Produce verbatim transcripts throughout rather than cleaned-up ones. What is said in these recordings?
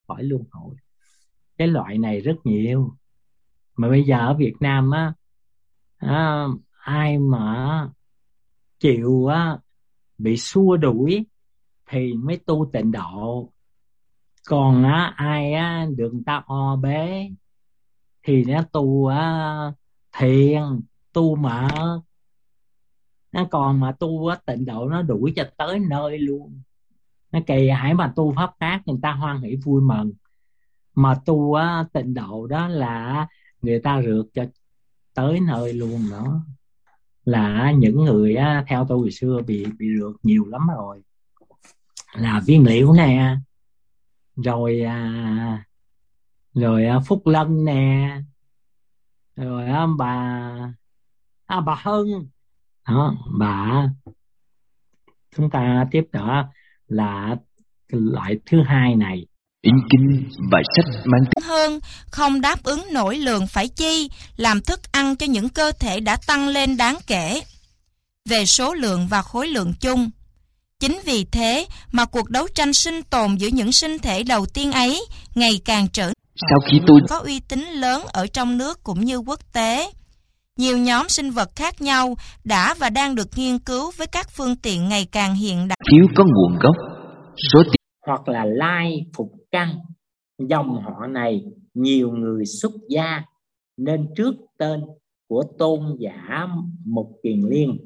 khỏi luân hồi. Cái loại này rất nhiều. Mà bây giờ ở Việt Nam á, á ai mà chịu á bị xua đuổi thì mới tu tịnh độ. Còn á ai á được người ta o bế thì nó tu á thiền, tu mật. Nó còn mà tu á tịnh độ nó đuổi cho tới nơi luôn. Nó kỳ hãy mà tu pháp khác người ta hoan hỷ vui mừng, mà tu á tịnh độ đó là người ta rượt cho tới nơi luôn nữa. Là những người á, theo tôi hồi xưa bị bị rượt nhiều lắm rồi. Là Viên Liễu nè, rồi à, rồi à, Phúc Lân nè, rồi à, bà à, bà Hân đó, bà. Chúng ta tiếp đó là cái loại thứ hai này. In kinh bài sách mang tính hơn, không đáp ứng nổi lượng phải chi, làm thức ăn cho những cơ thể đã tăng lên đáng kể về số lượng và khối lượng chung. Chính vì thế mà cuộc đấu tranh sinh tồn giữa những sinh thể đầu tiên ấy ngày càng trở sau khi tôi có uy tín lớn ở trong nước cũng như quốc tế. Nhiều nhóm sinh vật khác nhau đã và đang được nghiên cứu với các phương tiện ngày càng hiện đại. thiếu có nguồn gốc, số tiền Hoặc là lai phục căn. Dòng họ này nhiều người xuất gia nên trước tên của tôn giả Mục Kiền Liên.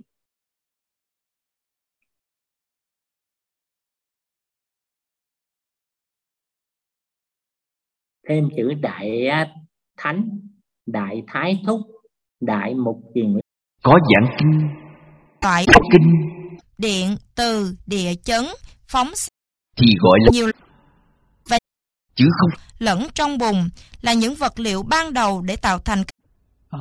Thêm chữ Đại Thánh, Đại Thái Thúc, Đại Mục Kiền Liên. có giảng kinh, Loại kinh điện, từ, địa chấn, phóng thì gọi là nhiều và chứ không lẫn trong bùn là những vật liệu ban đầu để tạo thành à.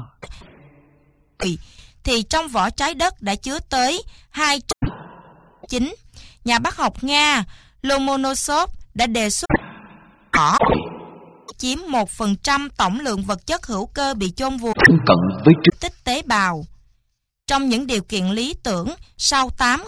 Thì trong vỏ trái đất đã chứa tới hai trăm chín. Nhà bác học Nga Lomonosov đã đề xuất cỏ chiếm một phần trăm tổng lượng vật chất hữu cơ bị chôn vùi thân cận với trực tích tế bào. Trong những điều kiện lý tưởng, sau tám